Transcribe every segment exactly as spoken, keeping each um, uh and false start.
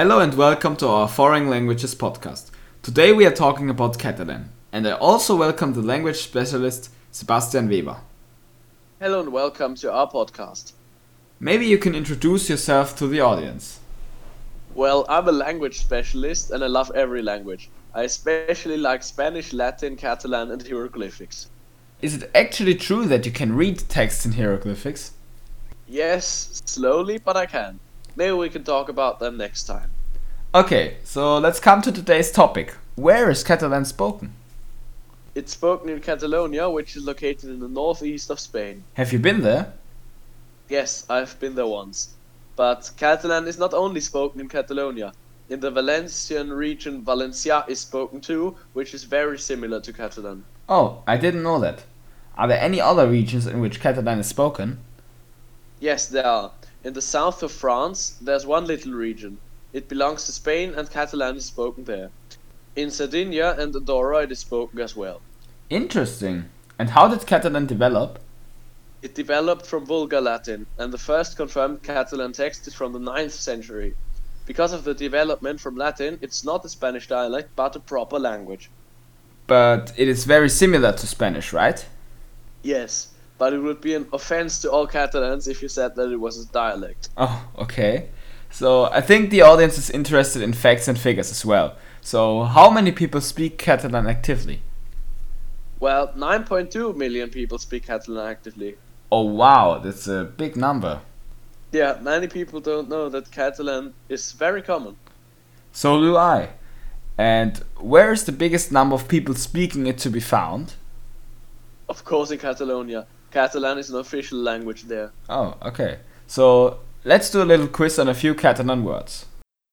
Hello and welcome to our Foreign Languages podcast. Today we are talking about Catalan, and I also welcome the language specialist Sebastian Weber. Hello and welcome to our podcast. Maybe you can introduce yourself to the audience. Well, I'm a language specialist and I love every language. I especially like Spanish, Latin, Catalan and hieroglyphics. Is it actually true that you can read text in hieroglyphics? Yes, slowly, but I can. Maybe we can talk about them next time. Okay, so let's come to today's topic. Where is Catalan spoken? It's spoken in Catalonia, which is located in the northeast of Spain. Have you been there? Yes, I've been there once. But Catalan is not only spoken in Catalonia. In the Valencian region, Valencia is spoken too, which is very similar to Catalan. Oh, I didn't know that. Are there any other regions in which Catalan is spoken? Yes, there are. In the south of France, there's one little region. It belongs to Spain and Catalan is spoken there. In Sardinia and Andorra it is spoken as well. Interesting. And how did Catalan develop? It developed from Vulgar Latin, and the first confirmed Catalan text is from the ninth century. Because of the development from Latin, it's not a Spanish dialect, but a proper language. But it is very similar to Spanish, right? Yes, but it would be an offense to all Catalans if you said that it was a dialect. Oh, okay. So I think the audience is interested in facts and figures as well. So how many people speak Catalan actively? Well, nine point two million people speak Catalan actively. Oh wow, that's a big number. Yeah, many people don't know that Catalan is very common. So do I. And where is the biggest number of people speaking it to be found? Of course in Catalonia. Catalan is an official language there. Oh, okay. So let's do a little quiz on a few Catalan words.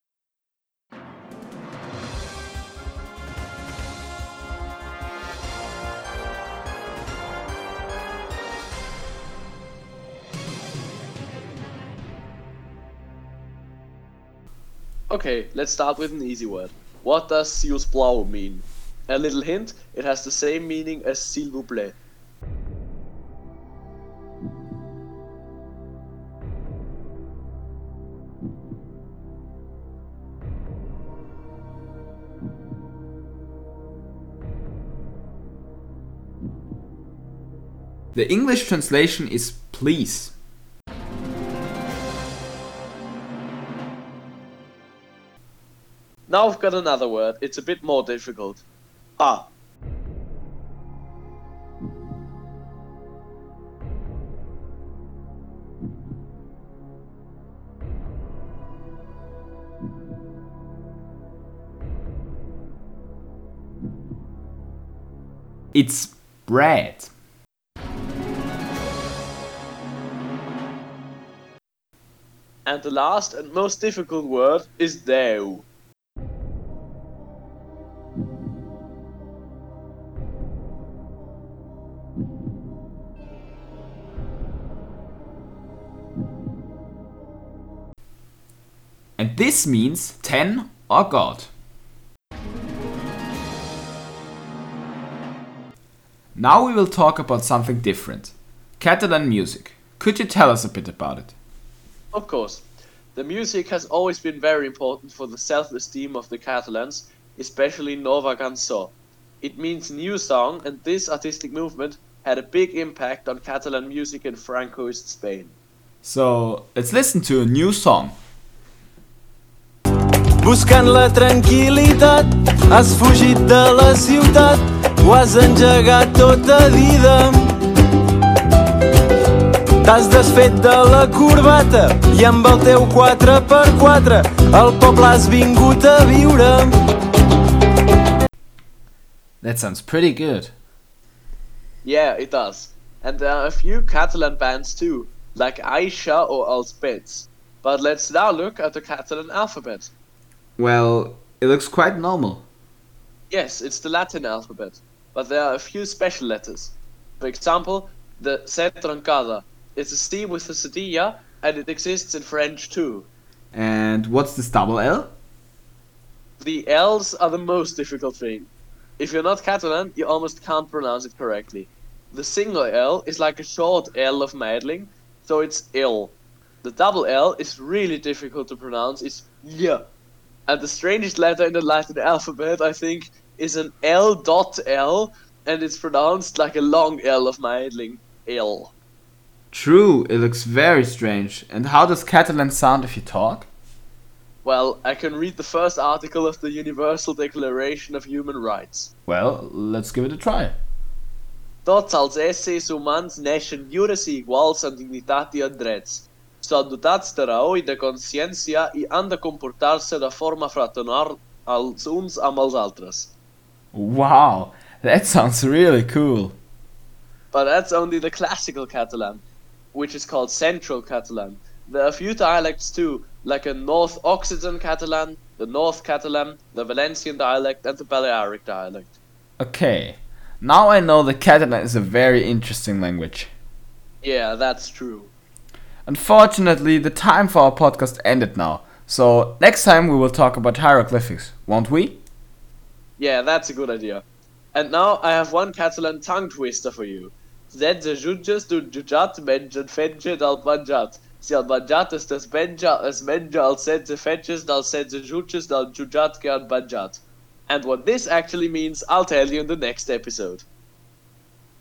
Okay, let's start with an easy word. What does si us plau mean? A little hint, it has the same meaning as s'il vous plaît. The English translation is please. Now I've got another word, it's a bit more difficult. Ah. It's bread. And the last and most difficult word is deu. And this means ten or God. Now we will talk about something different. Catalan music. Could you tell us a bit about it? Of course. The music has always been very important for the self-esteem of the Catalans, especially Nova Cançó. It means new song, and this artistic movement had a big impact on Catalan music in Francoist Spain. So let's listen to a new song. Buscant la tranquil·litat, has fugit de la ciutat, ho has engegat tota vida. T'has desfet de la corbata i amb el teu quatre per quatre al poble has vingut a viure. That sounds pretty good. Yeah, it does. And there are a few Catalan bands too, like Aisha or Els Pets. But let's now look at the Catalan alphabet. Well, it looks quite normal. Yes, it's the Latin alphabet, but there are a few special letters. For example, the C truncada. It's a C with a cedilla, and it exists in French too. And what's this double L? The L's are the most difficult thing. If you're not Catalan, you almost can't pronounce it correctly. The single L is like a short L of Meidling, so it's ill. The double L is really difficult to pronounce, it's L. And the strangest letter in the Latin alphabet, I think, is an L dot L, and it's pronounced like a long L of Meidling. L. True, it looks very strange. And how does Catalan sound if you talk? Well, I can read the first article of the Universal Declaration of Human Rights. Well, let's give it a try. Tots els éssers humans neixen lliures i iguals en dignitat i en drets. Són dotats de raó i de consciència i han de comportar-se de forma fraternal els uns amb els altres. Wow, that sounds really cool. But that's only the classical Catalan, which is called Central Catalan. There are a few dialects too, like a North Occitan Catalan, the North Catalan, the Valencian dialect, and the Balearic dialect. Okay, now I know that Catalan is a very interesting language. Yeah, that's true. Unfortunately, the time for our podcast ended now, so next time we will talk about hieroglyphics, won't we? Yeah, that's a good idea. And now I have one Catalan tongue twister for you. Setze jutges du jutjat mengen fetge dal banjat. Si al banjat es des benja es menja al setze fetges dal setze jutges dal jutjat gan banjat. And what this actually means, I'll tell you in the next episode.